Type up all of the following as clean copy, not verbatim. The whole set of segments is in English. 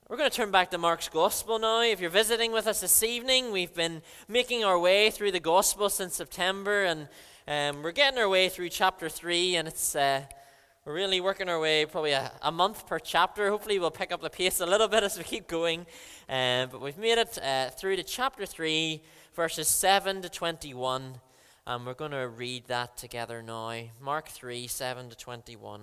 We're going to turn back to Mark's Gospel now. If you're visiting with us this evening, we've been making our way through the Gospel since September, and we're getting our way through chapter 3, and we're really working our way probably a month per chapter. Hopefully we'll pick up the pace a little bit as we keep going, but we've made it through to chapter 3, verses 7 to 21, and we're going to read that together now. Mark 3, 7 to 21.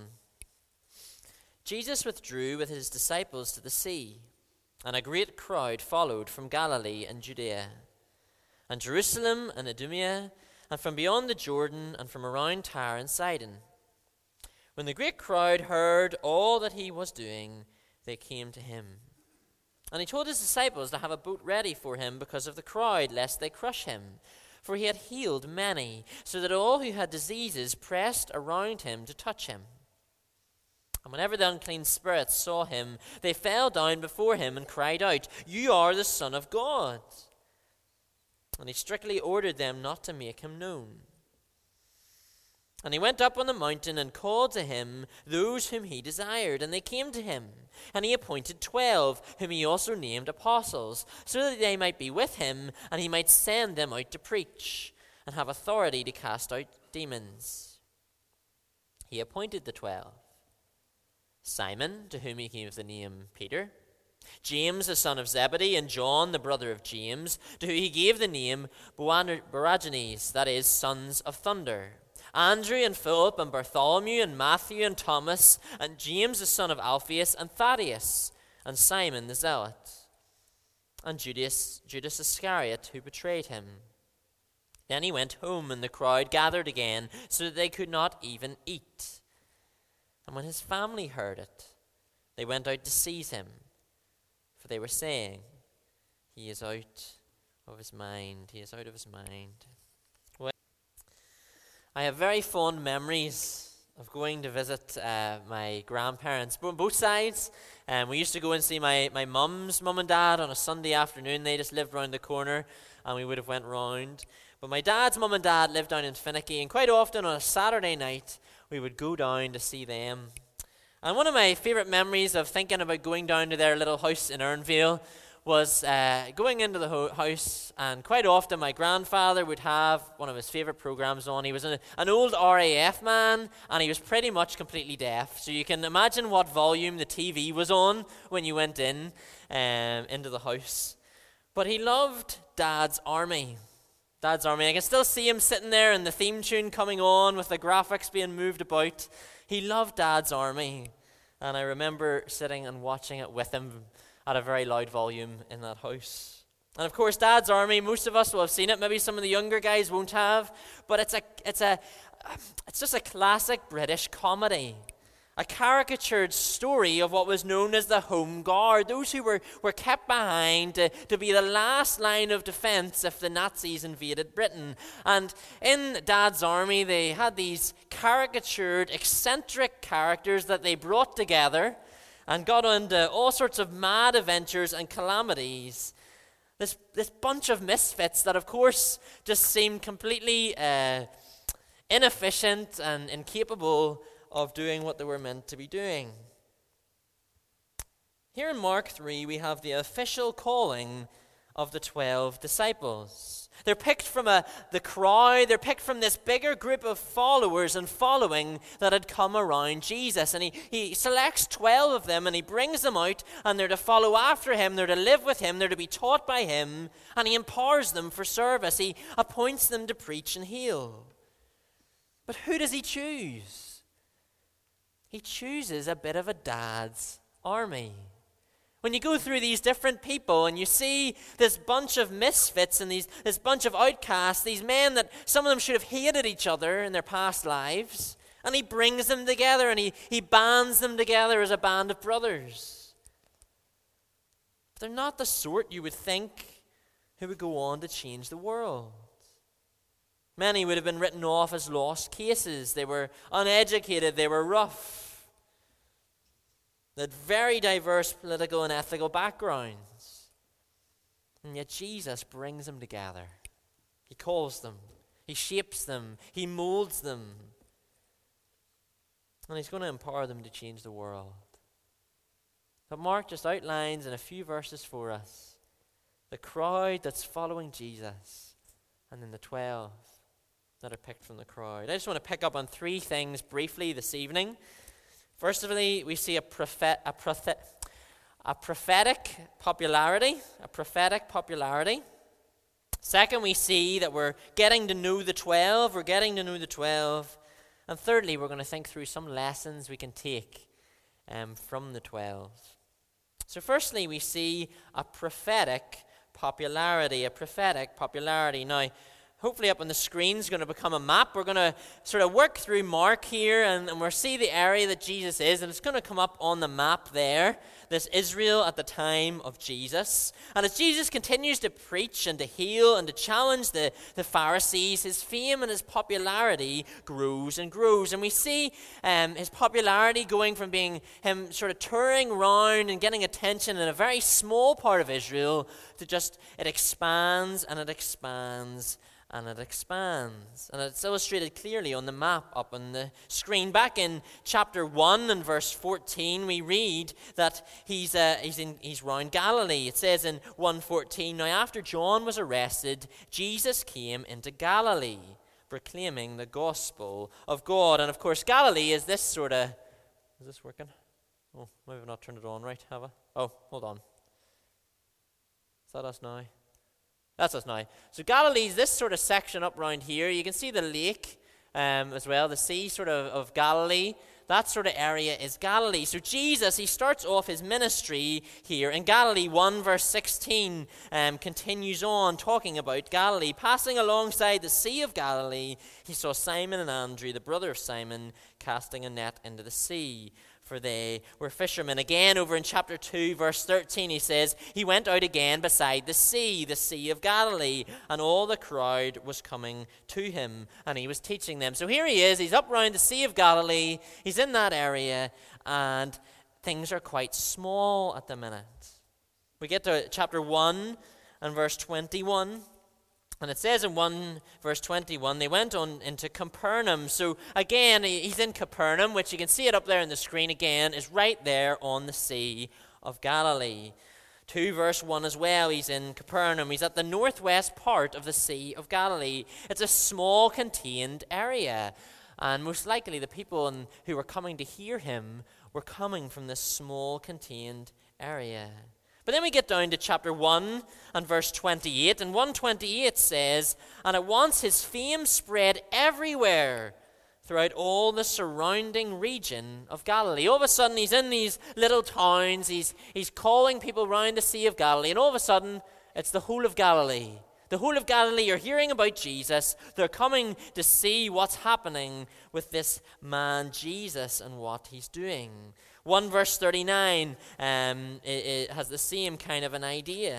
Jesus withdrew with his disciples to the sea, and a great crowd followed from Galilee and Judea, and Jerusalem and Idumea, and from beyond the Jordan, and from around Tyre and Sidon. When the great crowd heard all that he was doing, they came to him. And he told his disciples to have a boat ready for him because of the crowd, lest they crush him. For he had healed many, so that all who had diseases pressed around him to touch him. And whenever the unclean spirits saw him, they fell down before him and cried out, "You are the Son of God." And he strictly ordered them not to make him known. And he went up on the mountain and called to him those whom he desired, and they came to him. And he appointed 12, whom he also named apostles, so that they might be with him, and he might send them out to preach, and have authority to cast out demons. He appointed the 12. Simon, to whom he gave the name Peter, James the son of Zebedee, and John the brother of James, to whom he gave the name Boanerges, that is, sons of thunder, Andrew and Philip and Bartholomew and Matthew and Thomas, and James the son of Alphaeus and Thaddeus, and Simon the Zealot, and Judas Iscariot, who betrayed him. Then he went home, and the crowd gathered again, so that they could not even eat. And when his family heard it, they went out to seize him, for they were saying, "He is out of his mind. He is out of his mind." Well, I have very fond memories of going to visit my grandparents, on both sides. We used to go and see my mum's mum and dad on a Sunday afternoon. They just lived round the corner, and we would have went round. But my dad's mum and dad lived down in Finnicky, and quite often on a Saturday night, we would go down to see them. And one of my favourite memories of thinking about going down to their little house in Ernvale was going into the house, and quite often my grandfather would have one of his favourite programmes on. He was an old RAF man, and he was pretty much completely deaf. So you can imagine what volume the TV was on when you went into the house. But he loved Dad's Army. Dad's Army. I can still see him sitting there and the theme tune coming on with the graphics being moved about. He loved Dad's Army. And I remember sitting and watching it with him at a very loud volume in that house. And of course, Dad's Army, most of us will have seen it. Maybe some of the younger guys won't have. But it's just a classic British comedy. A caricatured story of what was known as the Home Guard, those who were kept behind to be the last line of defense if the Nazis invaded Britain. And in Dad's Army, they had these caricatured, eccentric characters that they brought together and got into all sorts of mad adventures and calamities. This bunch of misfits that, of course, just seemed completely inefficient and incapable of doing what they were meant to be doing. Here in Mark 3, we have the official calling of the 12 disciples. They're picked from the crowd. They're picked from this bigger group of followers and following that had come around Jesus. And he selects 12 of them, and he brings them out, and they're to follow after him. They're to live with him. They're to be taught by him. And he empowers them for service. He appoints them to preach and heal. But who does he choose? He chooses a bit of a dad's army. When you go through these different people and you see this bunch of misfits and this bunch of outcasts, these men that some of them should have hated each other in their past lives, and he brings them together and he bands them together as a band of brothers. But they're not the sort you would think who would go on to change the world. Many would have been written off as lost cases. They were uneducated. They were rough. They had very diverse political and ethical backgrounds. And yet Jesus brings them together. He calls them. He shapes them. He molds them. And he's going to empower them to change the world. But Mark just outlines in a few verses for us the crowd that's following Jesus, and then the 12 that are picked from the crowd. I just want to pick up on three things briefly this evening. Firstly, we see a prophetic popularity. Second, we see that we're getting to know the 12. And thirdly, we're going to think through some lessons we can take from the 12. So firstly, we see a prophetic popularity. Now, hopefully up on the screen is going to become a map. We're going to sort of work through Mark here, and we'll see the area that Jesus is, and it's going to come up on the map there. This Israel at the time of Jesus. And as Jesus continues to preach and to heal and to challenge the Pharisees, his fame and his popularity grows and grows. And we see his popularity going from being him sort of touring around and getting attention in a very small part of Israel to just it expands and it expands. And it expands. And it's illustrated clearly on the map up on the screen. Back in chapter 1 and verse 14, we read that he's round Galilee. It says in 1:14, now after John was arrested, Jesus came into Galilee, proclaiming the gospel of God. And of course, Galilee is this sort of... Is this working? Oh, maybe I've not turned it on right, have I? Oh, hold on. Is that us now? That's us now. So Galilee is this sort of section up around here. You can see the lake as well, the sea sort of Galilee. That sort of area is Galilee. So Jesus, he starts off his ministry here in Galilee. 1 verse 16 continues on talking about Galilee. Passing alongside the Sea of Galilee, he saw Simon and Andrew, the brother of Simon, casting a net into the sea, for they were fishermen. Again, over in chapter 2, verse 13, he says, he went out again beside the Sea of Galilee, and all the crowd was coming to him, and he was teaching them. So here he is, he's up around the Sea of Galilee, he's in that area, and things are quite small at the minute. We get to chapter 1 and verse 21. And it says in 1 verse 21, they went on into Capernaum. So again, he's in Capernaum, which you can see it up there on the screen again, is right there on the Sea of Galilee. 2 verse 1 as well, he's in Capernaum. He's at the northwest part of the Sea of Galilee. It's a small contained area. And most likely the people who were coming to hear him were coming from this small contained area. But then we get down to chapter 1 and verse 28, and 1:28 says, and at once his fame spread everywhere throughout all the surrounding region of Galilee. All of a sudden he's in these little towns, he's calling people round the Sea of Galilee, and all of a sudden it's the whole of Galilee. The whole of Galilee are hearing about Jesus. They're coming to see what's happening with this man Jesus and what he's doing. 1 verse 39 it has the same kind of an idea.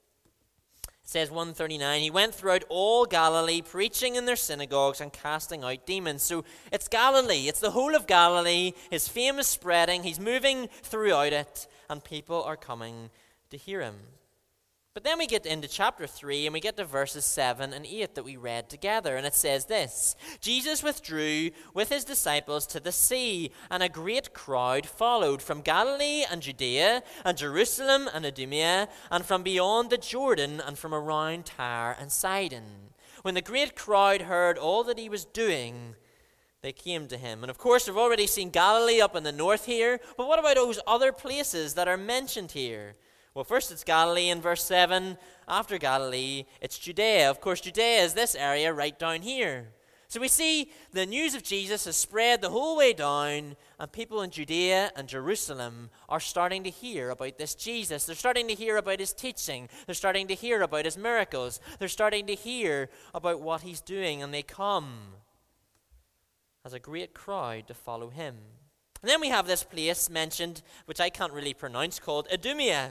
It says 1:39, he went throughout all Galilee, preaching in their synagogues and casting out demons. So it's Galilee. It's the whole of Galilee. His fame is spreading. He's moving throughout it, and people are coming to hear him. But then we get into chapter 3 and we get to verses 7 and 8 that we read together. And it says this, Jesus withdrew with his disciples to the sea, and a great crowd followed from Galilee and Judea and Jerusalem and Idumea, and from beyond the Jordan and from around Tyre and Sidon. When the great crowd heard all that he was doing, they came to him. And of course, we've already seen Galilee up in the north here, but what about those other places that are mentioned here? Well, first it's Galilee in verse 7. After Galilee, it's Judea. Of course, Judea is this area right down here. So we see the news of Jesus has spread the whole way down, and people in Judea and Jerusalem are starting to hear about this Jesus. They're starting to hear about his teaching. They're starting to hear about his miracles. They're starting to hear about what he's doing, and they come as a great crowd to follow him. And then we have this place mentioned, which I can't really pronounce, called Idumea.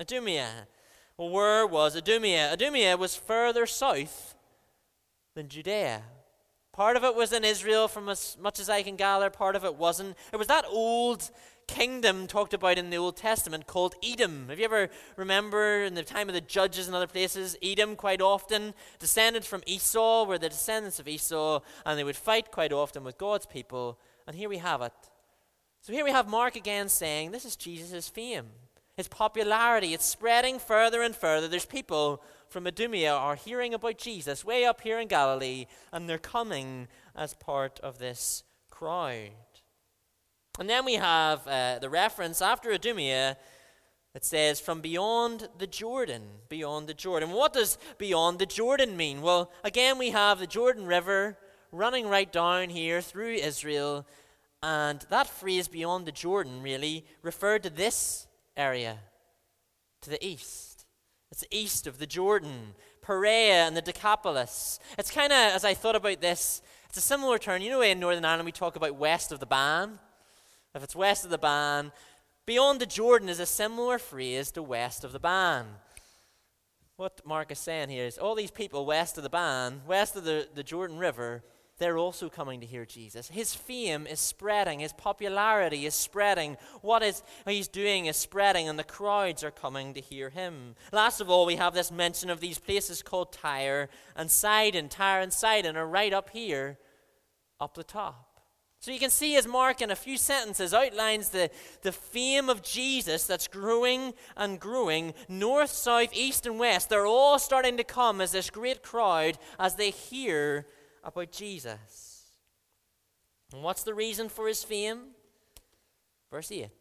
Well, where was Idumea? Idumea was further south than Judea. Part of it was in Israel, from as much as I can gather. Part of it wasn't. It was that old kingdom talked about in the Old Testament called Edom. Have you ever remember in the time of the judges and other places, Edom quite often descended from Esau, were the descendants of Esau, and they would fight quite often with God's people. And here we have it. So here we have Mark again saying this is Jesus' fame. His popularity, it's spreading further and further. There's people from Idumea are hearing about Jesus way up here in Galilee, and they're coming as part of this crowd. And then we have the reference after Idumea. It says, from beyond the Jordan, beyond the Jordan. What does beyond the Jordan mean? Well, again, we have the Jordan River running right down here through Israel, and that phrase beyond the Jordan really referred to this area, to the east. It's east of the Jordan, Perea and the Decapolis. It's kind of, as I thought about this, it's a similar term. You know, in Northern Ireland we talk about west of the Bann. If it's west of the Bann, beyond the Jordan is a similar phrase to west of the Bann. What Mark is saying here is all these people west of the Bann, west of the Jordan River, they're also coming to hear Jesus. His fame is spreading. His popularity is spreading. What he's doing is spreading, and the crowds are coming to hear him. Last of all, we have this mention of these places called Tyre and Sidon. Tyre and Sidon are right up here, up the top. So you can see as Mark in a few sentences outlines the fame of Jesus that's growing and growing, north, south, east, and west. They're all starting to come as this great crowd as they hear about Jesus. And what's the reason for his fame? Verse 8.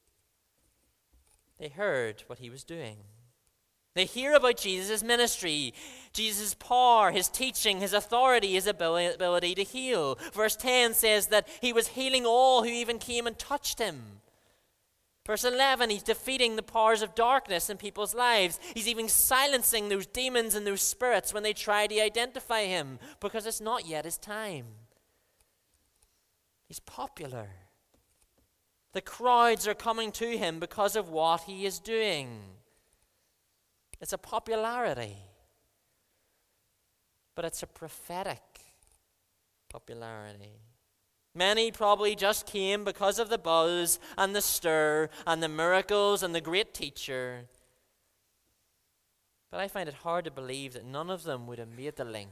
They heard what he was doing. They hear about Jesus' ministry, Jesus' power, his teaching, his authority, his ability to heal. Verse 10 says that he was healing all who even came and touched him. Verse 11, he's defeating the powers of darkness in people's lives. He's even silencing those demons and those spirits when they try to identify him, because it's not yet his time. He's popular. The crowds are coming to him because of what he is doing. It's a popularity, but it's a prophetic popularity. Many probably just came because of the buzz and the stir and the miracles and the great teacher. But I find it hard to believe that none of them would have made the link.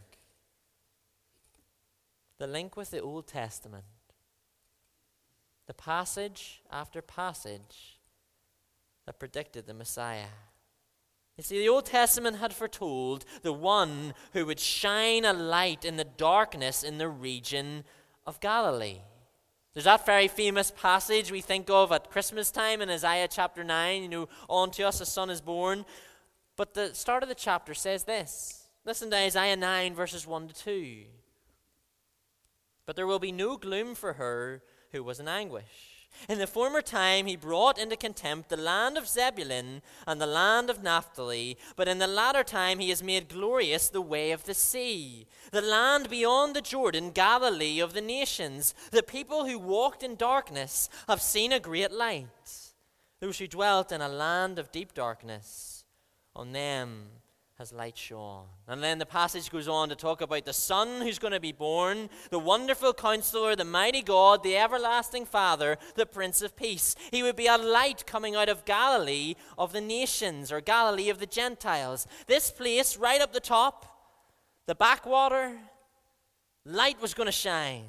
The link with the Old Testament. The passage after passage that predicted the Messiah. You see, the Old Testament had foretold the one who would shine a light in the darkness in the region of Galilee. There's that very famous passage we think of at Christmas time in Isaiah chapter 9, unto us a son is born. But the start of the chapter says this. Listen to Isaiah 9 verses 1 to 2. But there will be no gloom for her who was in anguish. In the former time he brought into contempt the land of Zebulun and the land of Naphtali, but in the latter time he has made glorious the way of the sea, the land beyond the Jordan, Galilee of the nations. The people who walked in darkness have seen a great light. Those who dwelt in a land of deep darkness, on them has light shone. And then the passage goes on to talk about the Son who's going to be born, the wonderful Counselor, the mighty God, the everlasting Father, the Prince of Peace. He would be a light coming out of Galilee of the nations, or Galilee of the Gentiles. This place right up the top, the backwater, light was going to shine.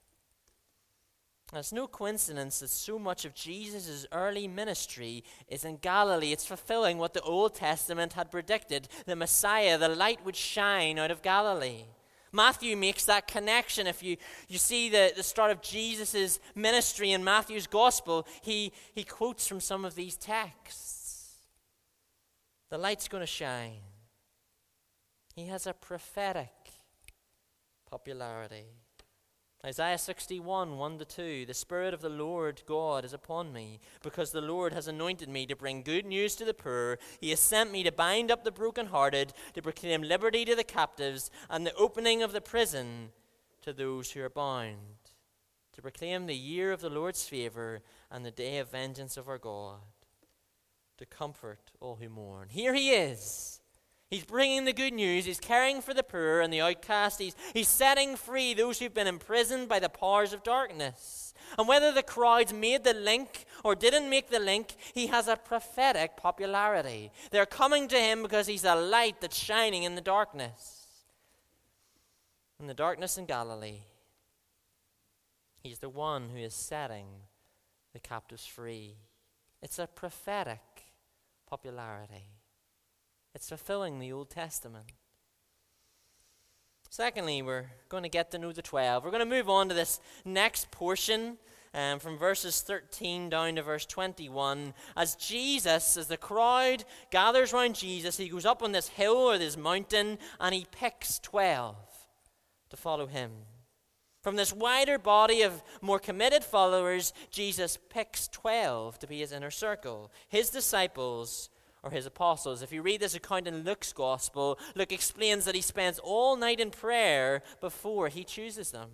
It's no coincidence that so much of Jesus' early ministry is in Galilee. It's fulfilling what the Old Testament had predicted. The Messiah, the light, would shine out of Galilee. Matthew makes that connection. If you see the start of Jesus' ministry in Matthew's gospel, he quotes from some of these texts. The light's going to shine. He has a prophetic popularity. Isaiah 61, 1 to 2, the Spirit of the Lord God is upon me, because the Lord has anointed me to bring good news to the poor. He has sent me to bind up the brokenhearted, to proclaim liberty to the captives, and the opening of the prison to those who are bound, to proclaim the year of the Lord's favor and the day of vengeance of our God, to comfort all who mourn. Here he is. He's bringing the good news. He's caring for the poor and the outcast. He's setting free those who've been imprisoned by the powers of darkness. And whether the crowds made the link or didn't make the link, he has a prophetic popularity. They're coming to him because he's a light that's shining in the darkness. In the darkness in Galilee, he's the one who is setting the captives free. It's a prophetic popularity. It's fulfilling the Old Testament. Secondly, we're going to get to know the 12. We're going to move on to this next portion from verses 13 down to verse 21. As the crowd gathers around Jesus, he goes up on this hill or this mountain and he picks 12 to follow him. From this wider body of more committed followers, Jesus picks 12 to be his inner circle, his disciples or his apostles. If you read this account in Luke's gospel, Luke explains that he spends all night in prayer before he chooses them.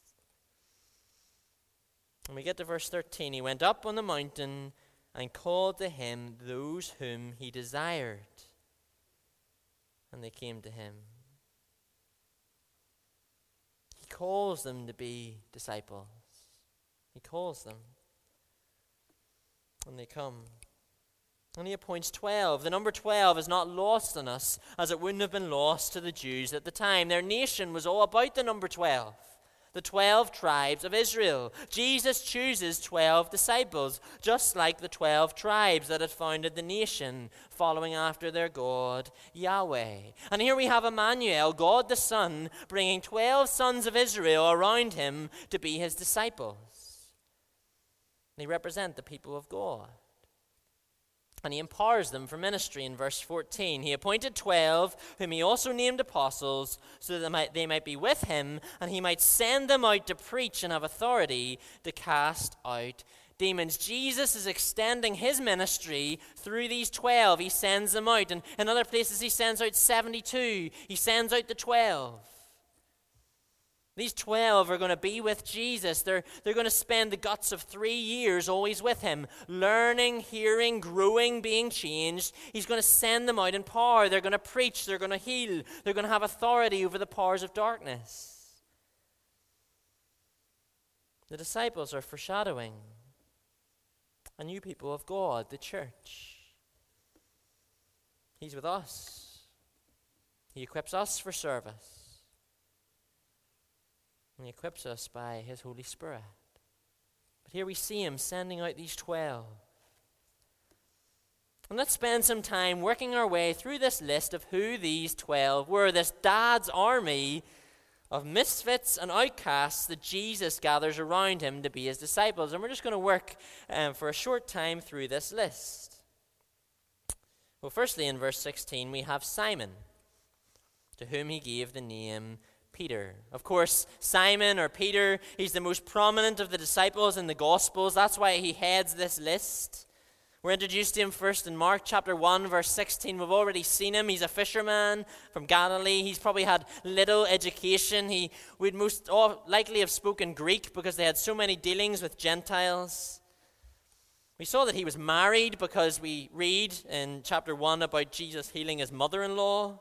When we get to verse 13, he went up on the mountain and called to him those whom he desired, and they came to him. He calls them to be disciples. He calls them, and they come. And he appoints 12. The number 12 is not lost on us, as it wouldn't have been lost to the Jews at the time. Their nation was all about the number 12, the 12 tribes of Israel. Jesus chooses 12 disciples, just like the 12 tribes that had founded the nation, following after their God, Yahweh. And here we have Emmanuel, God the Son, bringing 12 sons of Israel around him to be his disciples. They represent the people of God. And he empowers them for ministry in verse 14. He appointed 12, whom he also named apostles, so that they might be with him, and he might send them out to preach and have authority to cast out demons. Jesus is extending his ministry through these 12. He sends them out. And in other places he sends out 72. He sends out the 12. These 12 are going to be with Jesus. They're going to spend the guts of 3 years always with him, learning, hearing, growing, being changed. He's going to send them out in power. They're going to preach. They're going to heal. They're going to have authority over the powers of darkness. The disciples are foreshadowing a new people of God, the church. He's with us. He equips us for service. And he equips us by his Holy Spirit. But here we see him sending out these 12. And let's spend some time working our way through this list of who these 12 were, this dad's army of misfits and outcasts that Jesus gathers around him to be his disciples. And we're just going to work for a short time through this list. Well, firstly, in verse 16, we have Simon, to whom he gave the name Peter. Of course, Simon or Peter, he's the most prominent of the disciples in the Gospels. That's why he heads this list. We're introduced to him first in Mark chapter 1, verse 16. We've already seen him. He's a fisherman from Galilee. He's probably had little education. He would most likely have spoken Greek because they had so many dealings with Gentiles. We saw that he was married because we read in chapter 1 about Jesus healing his mother-in-law.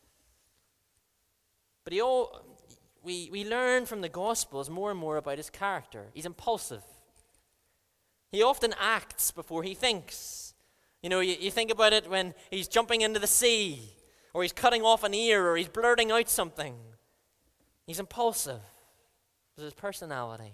But we learn from the Gospels more and more about his character. He's impulsive. He often acts before he thinks. You know, you think about it when he's jumping into the sea, or he's cutting off an ear, or he's blurting out something. He's impulsive. This is his personality.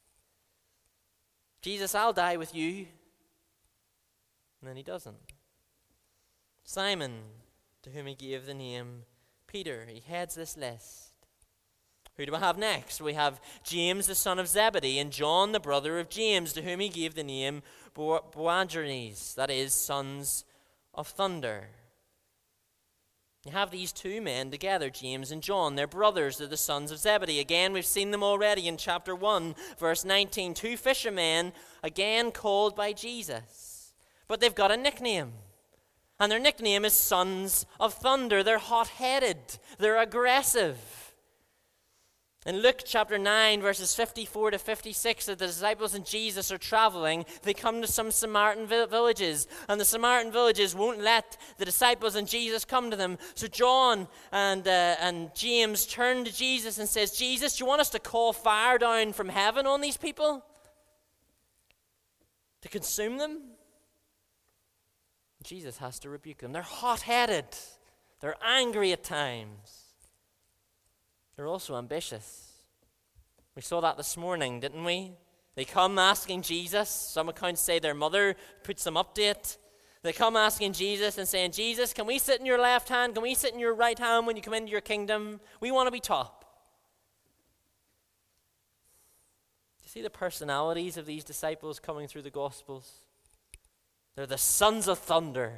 Jesus, I'll die with you. And then he doesn't. Simon, to whom he gave the name Peter, he heads this list. Who do we have next? We have James, the son of Zebedee, and John, the brother of James, to whom he gave the name Boanerges, that is, sons of thunder. You have these two men together, James and John. They're brothers. They're the sons of Zebedee. Again, we've seen them already in chapter 1, verse 19. Two fishermen, again called by Jesus. But they've got a nickname. And their nickname is Sons of Thunder. They're hot-headed. They're aggressive. In Luke chapter 9, verses 54 to 56, as the disciples and Jesus are traveling, they come to some Samaritan villages. And the Samaritan villages won't let the disciples and Jesus come to them. So John and James turn to Jesus and says, Jesus, do you want us to call fire down from heaven on these people? To consume them? Jesus has to rebuke them. They're hot-headed. They're angry at times. They're also ambitious. We saw that this morning, didn't we? They come asking Jesus. Some accounts say their mother puts them up to it. They come asking Jesus and saying, Jesus, can we sit in your left hand? Can we sit in your right hand when you come into your kingdom? We want to be top. Do you see the personalities of these disciples coming through the Gospels? They're the sons of thunder.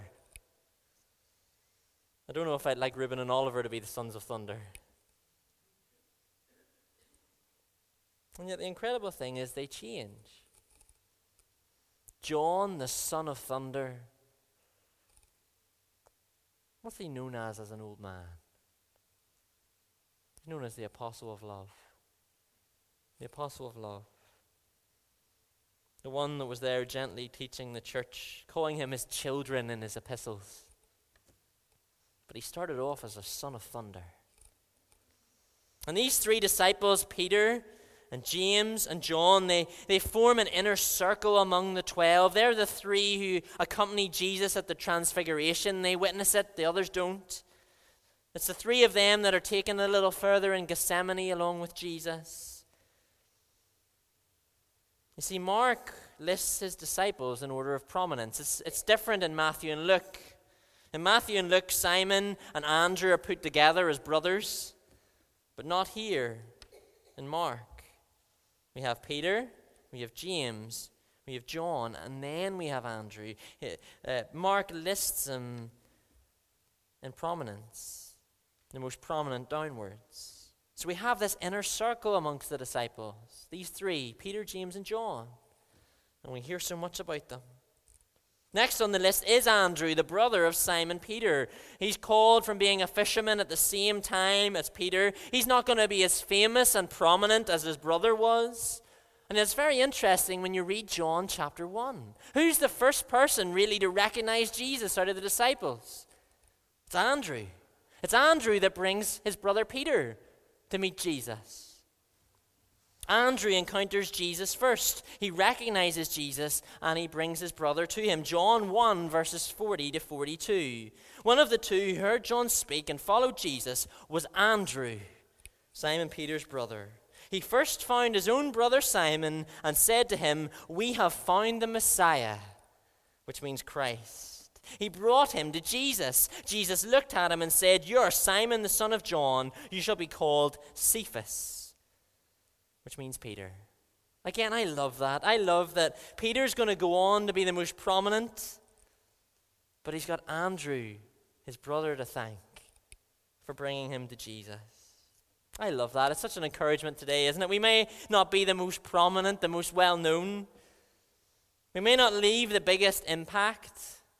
I don't know if I'd like Reuben and Oliver to be the sons of thunder. And yet the incredible thing is they change. John, the son of thunder, what's he known as an old man? He's known as the apostle of love. The apostle of love. The one that was there gently teaching the church, calling him his children in his epistles. But he started off as a son of thunder. And these three disciples, Peter and James and John, they form an inner circle among the 12. They're the three who accompanied Jesus at the transfiguration. They witness it, the others don't. It's the three of them that are taken a little further in Gethsemane along with Jesus. You see, Mark lists his disciples in order of prominence. It's different in Matthew and Luke. In Matthew and Luke, Simon and Andrew are put together as brothers, but not here in Mark. We have Peter, we have James, we have John, and then we have Andrew. Mark lists them in prominence, the most prominent downwards. So we have this inner circle amongst the disciples, these three, Peter, James, and John. And we hear so much about them. Next on the list is Andrew, the brother of Simon Peter. He's called from being a fisherman at the same time as Peter. He's not going to be as famous and prominent as his brother was. And it's very interesting when you read John chapter 1. Who's the first person really to recognize Jesus out of the disciples? It's Andrew. It's Andrew that brings his brother Peter to meet Jesus. Andrew encounters Jesus first. He recognizes Jesus and he brings his brother to him. John 1 verses 40 to 42. One of the two who heard John speak and followed Jesus was Andrew, Simon Peter's brother. He first found his own brother Simon and said to him, "We have found the Messiah," which means Christ. He brought him to Jesus. Jesus looked at him and said, "You are Simon the son of John. You shall be called Cephas," which means Peter. Again, I love that. I love that Peter's going to go on to be the most prominent, but he's got Andrew, his brother, to thank for bringing him to Jesus. I love that. It's such an encouragement today, isn't it? We may not be the most prominent, the most well-known. We may not leave the biggest impact,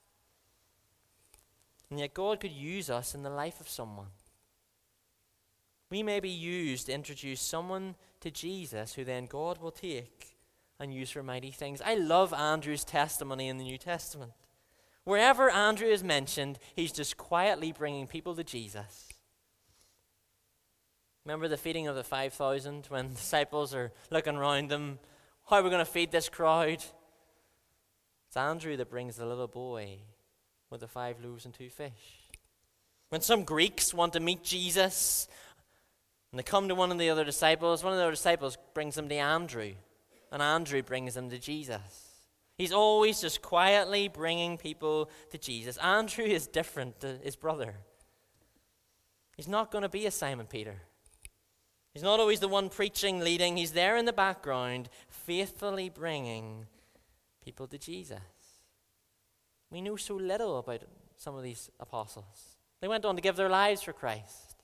and yet God could use us in the life of someone. We may be used to introduce someone to Jesus who then God will take and use for mighty things. I love Andrew's testimony in the New Testament. Wherever Andrew is mentioned, he's just quietly bringing people to Jesus. Remember the feeding of the 5,000 when the disciples are looking around them? How are we going to feed this crowd? It's Andrew that brings the little boy with the 5 loaves and 2 fish. When some Greeks want to meet Jesus and they come to one of the other disciples brings them to Andrew, and Andrew brings them to Jesus. He's always just quietly bringing people to Jesus. Andrew is different to his brother. He's not going to be a Simon Peter. He's not always the one preaching, leading. He's there in the background, faithfully bringing people to Jesus. We know so little about some of these apostles. They went on to give their lives for Christ.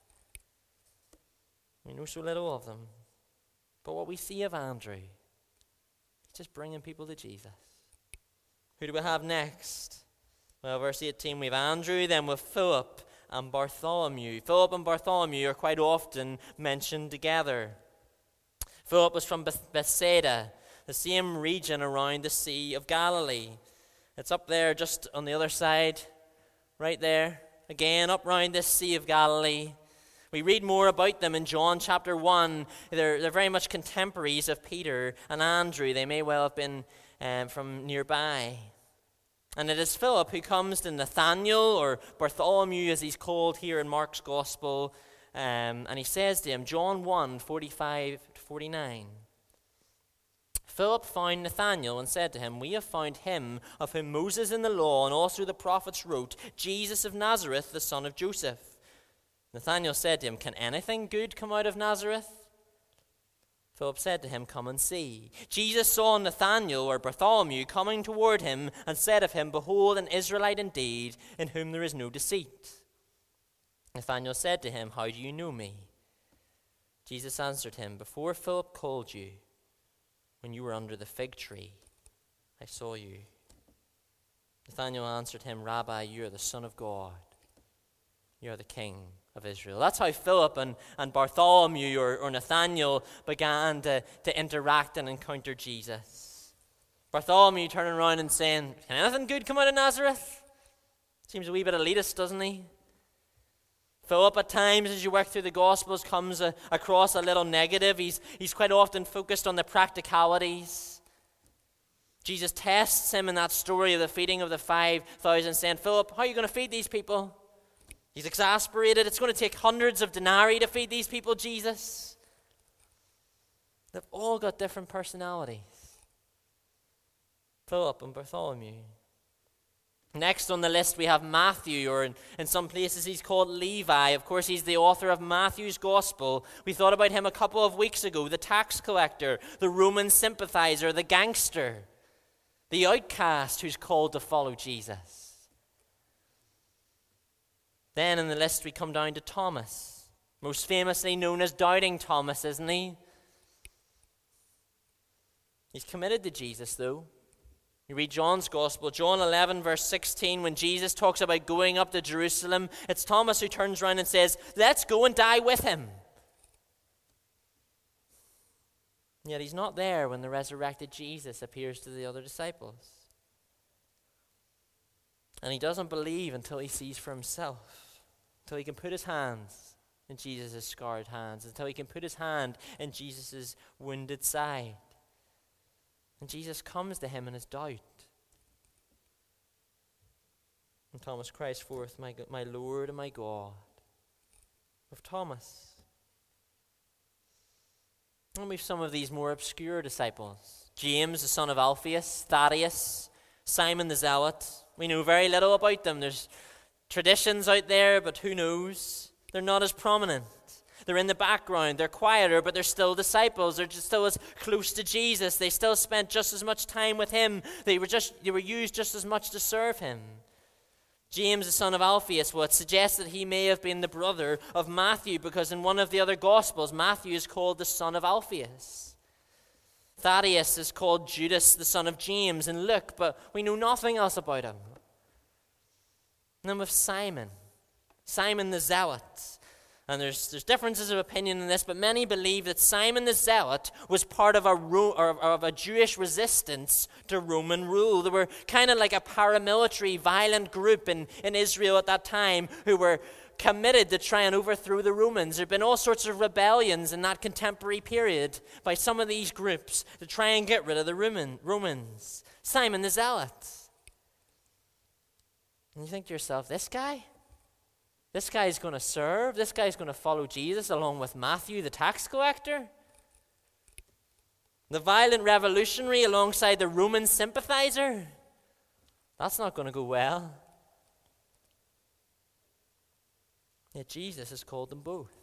We know so little of them. But what we see of Andrew, he's just bringing people to Jesus. Who do we have next? Well, verse 18, we have Andrew, then with Philip and Bartholomew. Philip and Bartholomew are quite often mentioned together. Philip was from Bethsaida, the same region around the Sea of Galilee. It's up there just on the other side, right there. Again, up around this Sea of Galilee. We read more about them in John chapter 1. They're very much contemporaries of Peter and Andrew. They may well have been from nearby. And it is Philip who comes to Nathanael, or Bartholomew as he's called here in Mark's Gospel, and he says to him, John 1, 45 to 49, Philip found Nathanael and said to him, "We have found him of whom Moses in the law and also the prophets wrote, Jesus of Nazareth, the son of Joseph." Nathanael said to him, "Can anything good come out of Nazareth?" Philip said to him, "Come and see." Jesus saw Nathanael, or Bartholomew, coming toward him and said of him, "Behold, an Israelite indeed, in whom there is no deceit." Nathanael said to him, "How do you know me?" Jesus answered him, "Before Philip called you, when you were under the fig tree, I saw you." Nathanael answered him, "Rabbi, you are the Son of God. You are the King of Israel." That's how Philip and Bartholomew or Nathanael began to interact and encounter Jesus. Bartholomew turning around and saying, "Can anything good come out of Nazareth?" Seems a wee bit elitist, doesn't he? Philip, at times, as you work through the Gospels, comes across a little negative. He's quite often focused on the practicalities. Jesus tests him in that story of the feeding of the 5,000, saying, "Philip, how are you going to feed these people?" He's exasperated. It's going to take hundreds of denarii to feed these people, Jesus. They've all got different personalities. Philip and Bartholomew. Next on the list we have Matthew, or in some places he's called Levi. Of course, he's the author of Matthew's Gospel. We thought about him a couple of weeks ago. The tax collector, the Roman sympathizer, the gangster, the outcast who's called to follow Jesus. Then in the list we come down to Thomas, most famously known as Doubting Thomas, isn't he? He's committed to Jesus, though. You read John's Gospel, John 11, verse 16, when Jesus talks about going up to Jerusalem, it's Thomas who turns around and says, "Let's go and die with him." Yet he's not there when the resurrected Jesus appears to the other disciples. And he doesn't believe until he sees for himself, until he can put his hands in Jesus' scarred hands, until he can put his hand in Jesus' wounded side. And Jesus comes to him in his doubt. And Thomas cries forth, my Lord and my God." Of Thomas. And we've some of these more obscure disciples. James, the son of Alphaeus, Thaddeus, Simon the Zealot. We know very little about them. There's traditions out there, but who knows? They're not as prominent. They're in the background. They're quieter, but they're still disciples. They're just still as close to Jesus. They still spent just as much time with him. They were used just as much to serve him. James, the son of Alphaeus, well, it suggests that he may have been the brother of Matthew, because in one of the other Gospels, Matthew is called the son of Alphaeus. Thaddeus is called Judas, the son of James, in Luke, but we know nothing else about him. And then with Simon the Zealot. And there's differences of opinion in this, but many believe that Simon the Zealot was part of a Jewish resistance to Roman rule. They were kind of like a paramilitary, violent group in Israel at that time who were committed to try and overthrow the Romans. There had been all sorts of rebellions in that contemporary period by some of these groups to try and get rid of the Romans. Simon the Zealot. And you think to yourself, this guy's going to serve. This guy's going to follow Jesus along with Matthew, the tax collector. The violent revolutionary alongside the Roman sympathizer. That's not going to go well. Yet Jesus has called them both.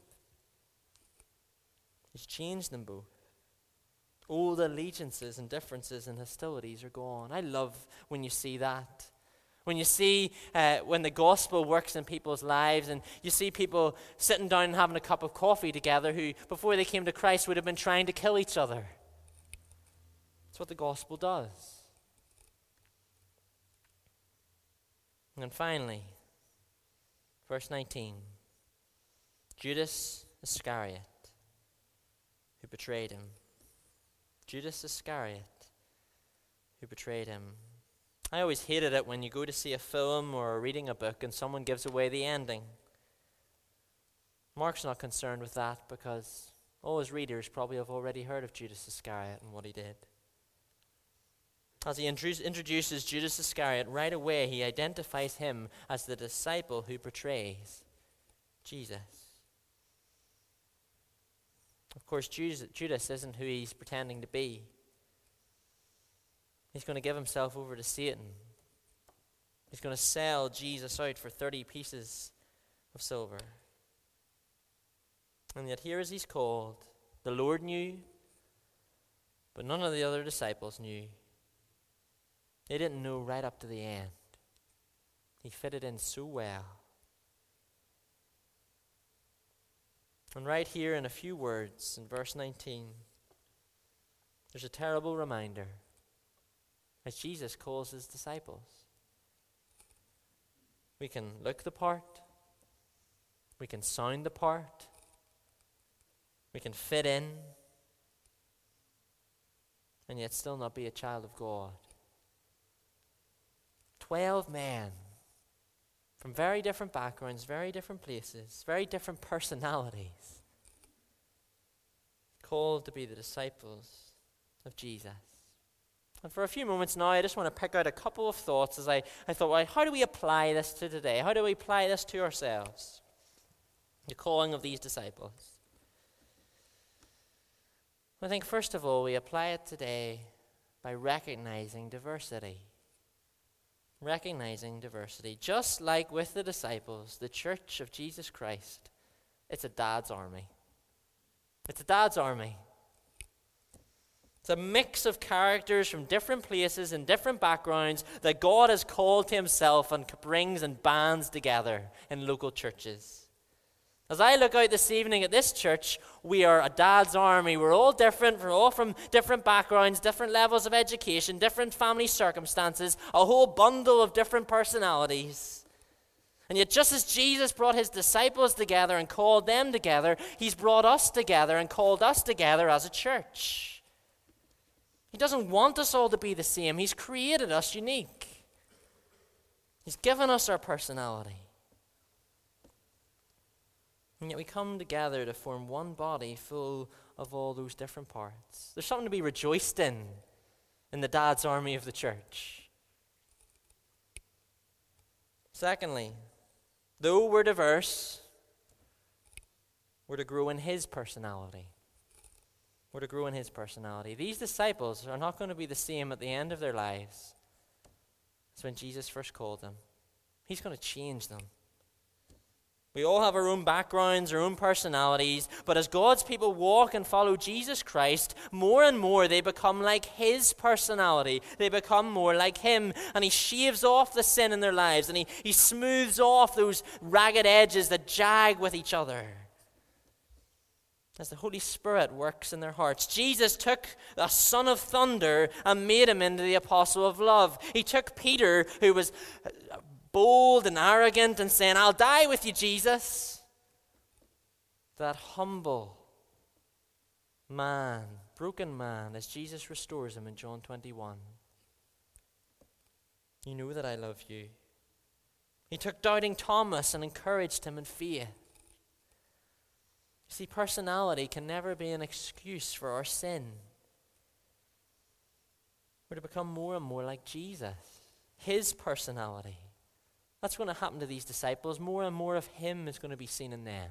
He's changed them both. All the allegiances and differences and hostilities are gone. I love when you see that. When you see when the gospel works in people's lives, and you see people sitting down and having a cup of coffee together who, before they came to Christ, would have been trying to kill each other. That's what the gospel does. And then finally, verse 19, Judas Iscariot, who betrayed him. Judas Iscariot, who betrayed him. I always hated it when you go to see a film or reading a book and someone gives away the ending. Mark's not concerned with that because all his readers probably have already heard of Judas Iscariot and what he did. As he introduces Judas Iscariot, right away he identifies him as the disciple who betrays Jesus. Of course, Judas isn't who he's pretending to be. He's going to give himself over to Satan. He's going to sell Jesus out for 30 pieces of silver. And yet here as he's called, the Lord knew, but none of the other disciples knew. They didn't know right up to the end. He fitted in so well. And right here in a few words, in verse 19, there's a terrible reminder as Jesus calls his disciples. We can look the part, we can sound the part, we can fit in, and yet still not be a child of God. 12 men from very different backgrounds, very different places, very different personalities, called to be the disciples of Jesus. And for a few moments now, I just want to pick out a couple of thoughts as I thought, well, how do we apply this to today? How do we apply this to ourselves? The calling of these disciples. I think first of all, we apply it today by recognizing diversity. Recognizing diversity. Just like with the disciples, the church of Jesus Christ, it's a dad's army. It's a dad's army. It's a mix of characters from different places and different backgrounds that God has called to himself and brings and bands together in local churches. As I look out this evening at this church, we are a dad's army. We're all different. We're all from different backgrounds, different levels of education, different family circumstances, a whole bundle of different personalities. And yet just as Jesus brought his disciples together and called them together, he's brought us together and called us together as a church. He doesn't want us all to be the same. He's created us unique. He's given us our personality. And yet we come together to form one body full of all those different parts. There's something to be rejoiced in the dad's army of the church. Secondly, though we're diverse, we're to grow in his personality. We're to grow in his personality. These disciples are not going to be the same at the end of their lives as when Jesus first called them. He's going to change them. We all have our own backgrounds, our own personalities, but as God's people walk and follow Jesus Christ, more and more they become like his personality. They become more like him, and he shaves off the sin in their lives, and he smooths off those ragged edges that jag with each other as the Holy Spirit works in their hearts. Jesus took the son of thunder and made him into the apostle of love. He took Peter, who was bold and arrogant and saying, I'll die with you, Jesus. That humble man, broken man, as Jesus restores him in John 21. You know that I love you. He took doubting Thomas and encouraged him in faith. You see, personality can never be an excuse for our sin. We're to become more and more like Jesus, his personality. That's going to happen to these disciples. More and more of him is going to be seen in them.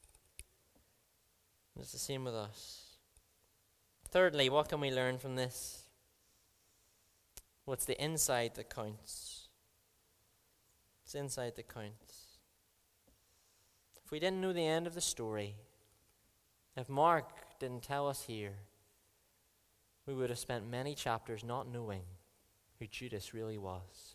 And it's the same with us. Thirdly, what can we learn from this? What's the inside that counts? It's inside that counts. If we didn't know the end of the story, if Mark didn't tell us here, we would have spent many chapters not knowing who Judas really was.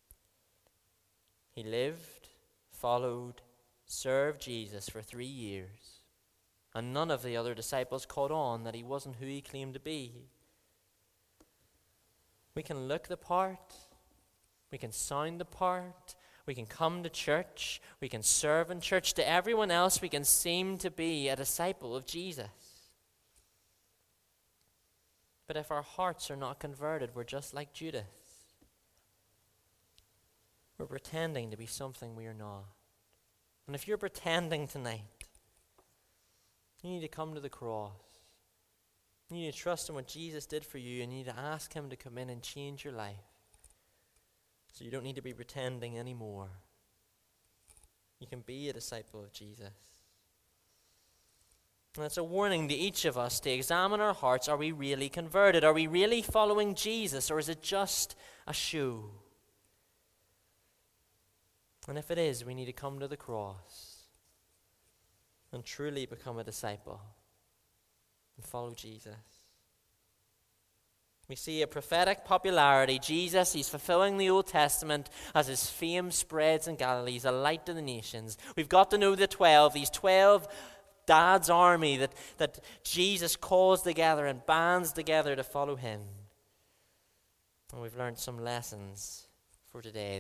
He lived, followed, served Jesus for 3 years, and none of the other disciples caught on that he wasn't who he claimed to be. We can look the part, we can sound the part, we can come to church, we can serve in church. To everyone else, we can seem to be a disciple of Jesus. But if our hearts are not converted, we're just like Judas. We're pretending to be something we are not. And if you're pretending tonight, you need to come to the cross. You need to trust in what Jesus did for you, and you need to ask him to come in and change your life. So you don't need to be pretending anymore. You can be a disciple of Jesus. And it's a warning to each of us to examine our hearts. Are we really converted? Are we really following Jesus, or is it just a show? And if it is, we need to come to the cross and truly become a disciple and follow Jesus. We see a prophetic popularity. Jesus, he's fulfilling the Old Testament as his fame spreads in Galilee. He's a light to the nations. We've got to know the 12, these 12 Dad's army that Jesus calls together and bands together to follow him. And we've learned some lessons for today.